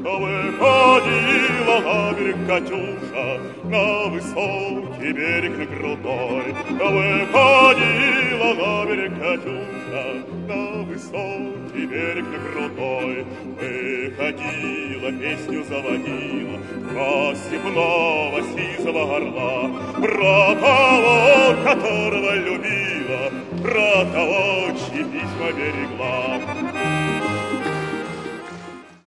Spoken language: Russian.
Выходила на берег Катюша, на высокий берег, на крутой. Выходила на берег Катюша, на высокий берег, на крутой. Выходила, песню заводила про степного сизого орла, про того, которого любила, про того, чьи письма берегла.